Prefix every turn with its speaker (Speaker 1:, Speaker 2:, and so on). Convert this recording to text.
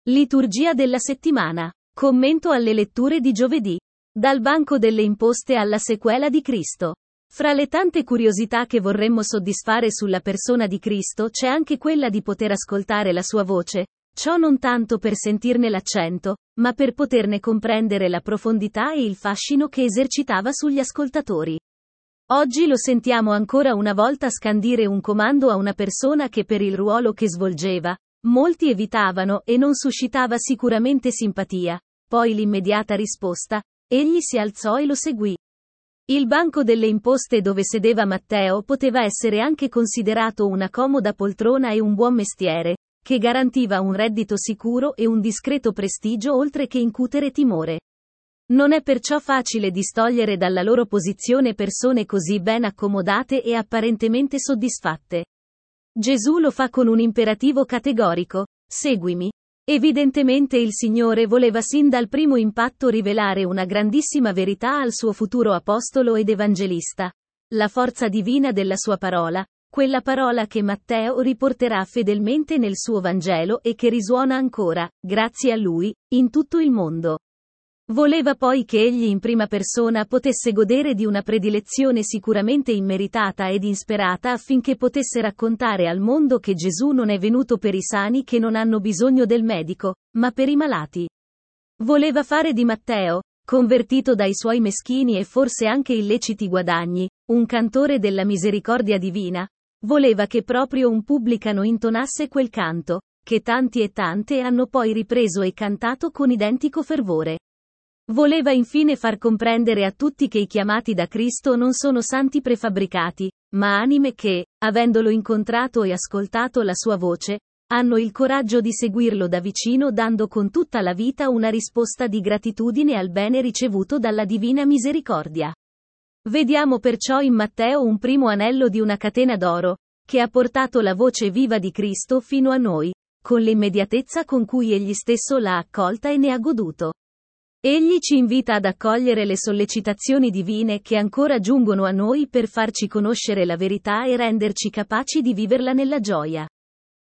Speaker 1: Liturgia della settimana. Commento alle letture di giovedì. Dal banco delle imposte alla sequela di Cristo. Fra le tante curiosità che vorremmo soddisfare sulla persona di Cristo c'è anche quella di poter ascoltare la sua voce, ciò non tanto per sentirne l'accento, ma per poterne comprendere la profondità e il fascino che esercitava sugli ascoltatori. Oggi lo sentiamo ancora una volta scandire un comando a una persona che per il ruolo che svolgeva, molti evitavano e non suscitava sicuramente simpatia. Poi l'immediata risposta: egli si alzò e lo seguì. Il banco delle imposte dove sedeva Matteo poteva essere anche considerato una comoda poltrona e un buon mestiere, che garantiva un reddito sicuro e un discreto prestigio oltre che incutere timore. Non è perciò facile distogliere dalla loro posizione persone così ben accomodate e apparentemente soddisfatte. Gesù lo fa con un imperativo categorico: seguimi. Evidentemente il Signore voleva sin dal primo impatto rivelare una grandissima verità al suo futuro apostolo ed evangelista. La forza divina della sua parola, quella parola che Matteo riporterà fedelmente nel suo Vangelo e che risuona ancora, grazie a lui, in tutto il mondo. Voleva poi che egli in prima persona potesse godere di una predilezione sicuramente immeritata ed insperata affinché potesse raccontare al mondo che Gesù non è venuto per i sani che non hanno bisogno del medico, ma per i malati. Voleva fare di Matteo, convertito dai suoi meschini e forse anche illeciti guadagni, un cantore della misericordia divina. Voleva che proprio un pubblicano intonasse quel canto, che tanti e tante hanno poi ripreso e cantato con identico fervore. Voleva infine far comprendere a tutti che i chiamati da Cristo non sono santi prefabbricati, ma anime che, avendolo incontrato e ascoltato la sua voce, hanno il coraggio di seguirlo da vicino dando con tutta la vita una risposta di gratitudine al bene ricevuto dalla divina misericordia. Vediamo perciò in Matteo un primo anello di una catena d'oro, che ha portato la voce viva di Cristo fino a noi, con l'immediatezza con cui egli stesso l'ha accolta e ne ha goduto. Egli ci invita ad accogliere le sollecitazioni divine che ancora giungono a noi per farci conoscere la verità e renderci capaci di viverla nella gioia.